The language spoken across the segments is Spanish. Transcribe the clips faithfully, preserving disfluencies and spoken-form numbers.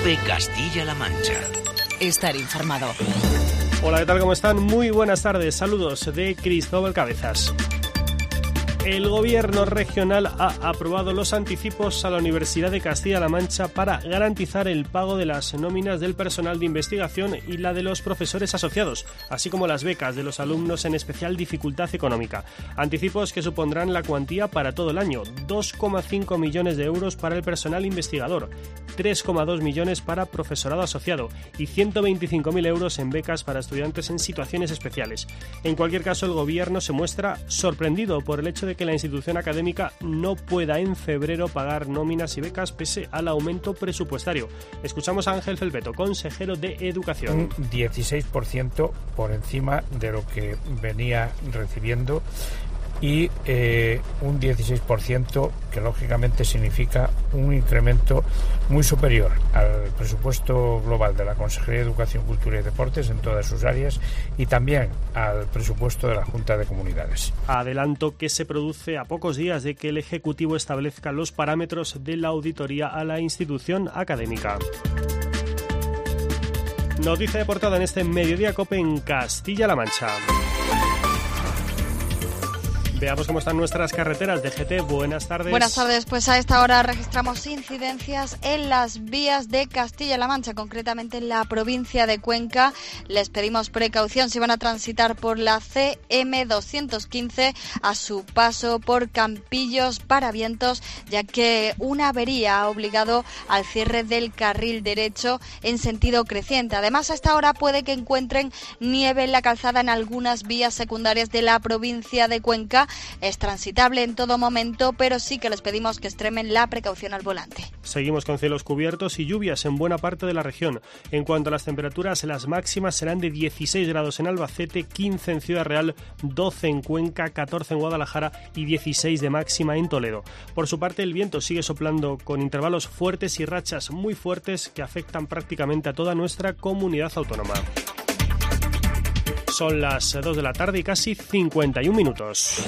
COPE Castilla-La Mancha. Estar informado. Hola, ¿qué tal? ¿Cómo están? Muy buenas tardes. Saludos de Cristóbal Cabezas. El Gobierno regional ha aprobado los anticipos a la Universidad de Castilla-La Mancha para garantizar el pago de las nóminas del personal de investigación y la de los profesores asociados, así como las becas de los alumnos en especial dificultad económica. Anticipos que supondrán la cuantía para todo el año: dos coma cinco millones de euros para el personal investigador, tres coma dos millones para profesorado asociado y ciento veinticinco mil euros en becas para estudiantes en situaciones especiales. En cualquier caso, el Gobierno se muestra sorprendido por el hecho de que la institución académica no pueda en febrero pagar nóminas y becas pese al aumento presupuestario. Escuchamos a Ángel Felpeto, consejero de Educación. Un dieciséis por ciento por encima de lo que venía recibiendo y eh, un dieciséis por ciento que lógicamente significa un incremento muy superior al presupuesto global de la Consejería de Educación, Cultura y Deportes en todas sus áreas y también al presupuesto de la Junta de Comunidades. Adelanto que se produce a pocos días de que el Ejecutivo establezca los parámetros de la auditoría a la institución académica. Noticia de portada en este Mediodía COPE en Castilla-La Mancha. Veamos cómo están nuestras carreteras. D G T, buenas tardes. Buenas tardes, pues a esta hora registramos incidencias en las vías de Castilla-La Mancha, concretamente en la provincia de Cuenca. Les pedimos precaución si van a transitar por la C M doscientos quince a su paso por Campillos Paravientos, ya que una avería ha obligado al cierre del carril derecho en sentido creciente. Además, a esta hora puede que encuentren nieve en la calzada en algunas vías secundarias de la provincia de Cuenca. Es transitable en todo momento, pero sí que les pedimos que extremen la precaución al volante. Seguimos con cielos cubiertos y lluvias en buena parte de la región. En cuanto a las temperaturas, las máximas serán de dieciséis grados en Albacete, quince en Ciudad Real, doce en Cuenca, catorce en Guadalajara y dieciséis de máxima en Toledo. Por su parte, el viento sigue soplando con intervalos fuertes y rachas muy fuertes que afectan prácticamente a toda nuestra comunidad autónoma. Son las dos de la tarde y casi cincuenta y un minutos.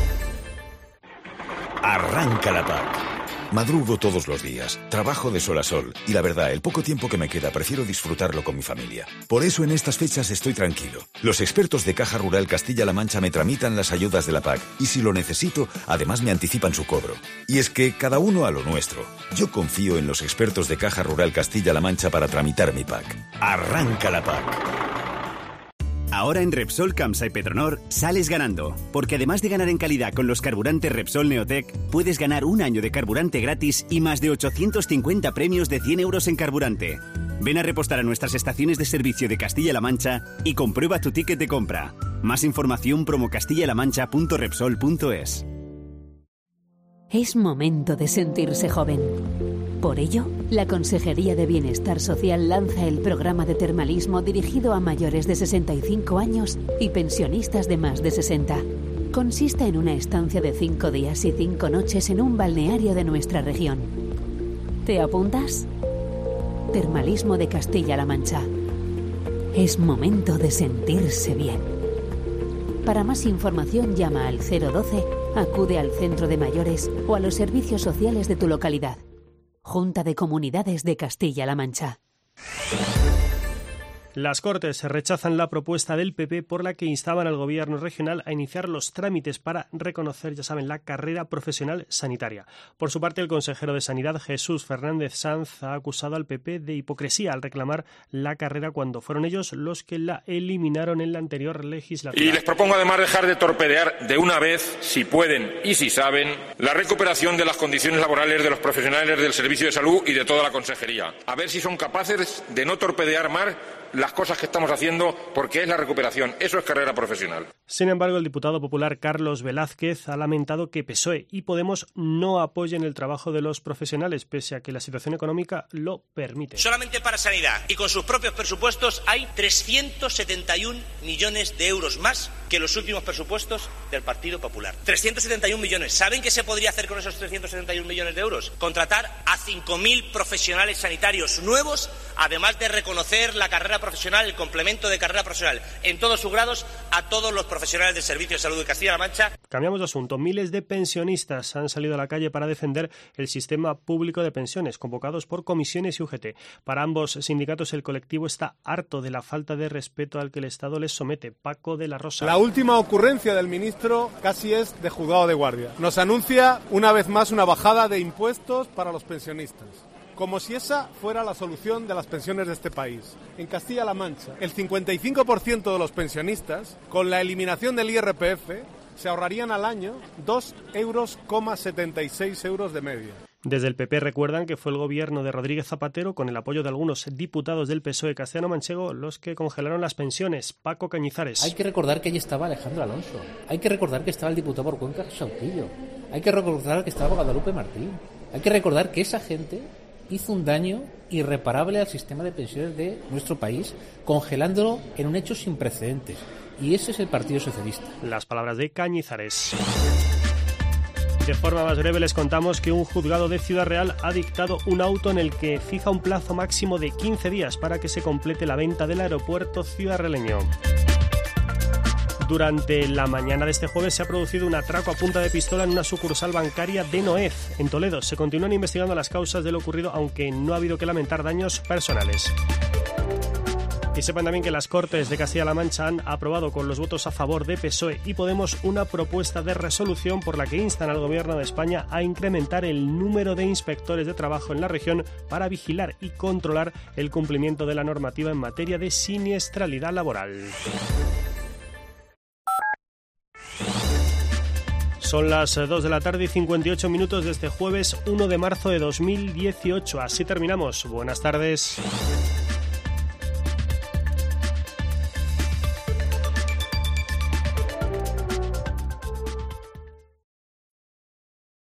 Arranca la P A C. Madrugo todos los días, trabajo de sol a sol y la verdad, el poco tiempo que me queda prefiero disfrutarlo con mi familia. Por eso en estas fechas estoy tranquilo. Los expertos de Caja Rural Castilla-La Mancha me tramitan las ayudas de la P A C y si lo necesito, además me anticipan su cobro. Y es que cada uno a lo nuestro. Yo confío en los expertos de Caja Rural Castilla-La Mancha para tramitar mi P A C. Arranca la P A C. Ahora en Repsol, Campsa y Petronor sales ganando, porque además de ganar en calidad con los carburantes Repsol Neotec, puedes ganar un año de carburante gratis y más de ochocientos cincuenta premios de cien euros en carburante. Ven a repostar a nuestras estaciones de servicio de Castilla-La Mancha y comprueba tu ticket de compra. Más información promo castillalamancha punto repsol punto es. Es momento de sentirse joven. Por ello, la Consejería de Bienestar Social lanza el programa de termalismo dirigido a mayores de sesenta y cinco años y pensionistas de más de sesenta. Consiste en una estancia de cinco días y cinco noches en un balneario de nuestra región. ¿Te apuntas? Termalismo de Castilla-La Mancha. Es momento de sentirse bien. Para más información llama al cero doce, acude al centro de mayores o a los servicios sociales de tu localidad. Junta de Comunidades de Castilla-La Mancha. Las Cortes rechazan la propuesta del P P por la que instaban al Gobierno regional a iniciar los trámites para reconocer, ya saben, la carrera profesional sanitaria. Por su parte, el consejero de Sanidad, Jesús Fernández Sanz, ha acusado al P P de hipocresía al reclamar la carrera cuando fueron ellos los que la eliminaron en la anterior legislatura. Y les propongo además dejar de torpedear de una vez, si pueden y si saben, la recuperación de las condiciones laborales de los profesionales del Servicio de Salud y de toda la Consejería. A ver si son capaces de no torpedear más las cosas que estamos haciendo, porque es la recuperación. Eso es carrera profesional. Sin embargo, el diputado popular Carlos Velázquez ha lamentado que P S O E y Podemos no apoyen el trabajo de los profesionales, pese a que la situación económica lo permite. Solamente para sanidad y con sus propios presupuestos hay trescientos setenta y un millones de euros más que que los últimos presupuestos del Partido Popular. trescientos setenta y un millones. ¿Saben qué se podría hacer con esos trescientos setenta y un millones de euros? Contratar a cinco mil profesionales sanitarios nuevos, además de reconocer la carrera profesional, el complemento de carrera profesional en todos sus grados a todos los profesionales del Servicio de Salud de Castilla-La Mancha. Cambiamos de asunto. Miles de pensionistas han salido a la calle para defender el sistema público de pensiones, convocados por comisiones y U G T. Para ambos sindicatos, el colectivo está harto de la falta de respeto al que el Estado les somete. Paco de la Rosa. La última ocurrencia del ministro casi es de juzgado de guardia. Nos anuncia una vez más una bajada de impuestos para los pensionistas, como si esa fuera la solución de las pensiones de este país. En Castilla-La Mancha, el cincuenta y cinco por ciento de los pensionistas, con la eliminación del I R P F, se ahorrarían al año dos euros coma setenta y seis euros de media. Desde el P P recuerdan que fue el gobierno de Rodríguez Zapatero, con el apoyo de algunos diputados del P S O E castellano-manchego, los que congelaron las pensiones. Paco Cañizares. Hay que recordar que allí estaba Alejandro Alonso. Hay que recordar que estaba el diputado por Cuenca, Sautillo. Hay que recordar que estaba Guadalupe Martín. Hay que recordar que esa gente hizo un daño irreparable al sistema de pensiones de nuestro país, congelándolo en un hecho sin precedentes. Y ese es el Partido Socialista. Las palabras de Cañizares. De forma más breve les contamos que un juzgado de Ciudad Real ha dictado un auto en el que fija un plazo máximo de quince días para que se complete la venta del aeropuerto ciudadrealeño. Durante la mañana de este jueves se ha producido un atraco a punta de pistola en una sucursal bancaria de Noez, en Toledo. Se continúan investigando las causas de lo ocurrido, aunque no ha habido que lamentar daños personales. Y sepan también que las Cortes de Castilla-La Mancha han aprobado con los votos a favor de P S O E y Podemos una propuesta de resolución por la que instan al Gobierno de España a incrementar el número de inspectores de trabajo en la región para vigilar y controlar el cumplimiento de la normativa en materia de siniestralidad laboral. Son las dos de la tarde y cincuenta y ocho minutos de este jueves uno de marzo de dos mil dieciocho. Así terminamos. Buenas tardes.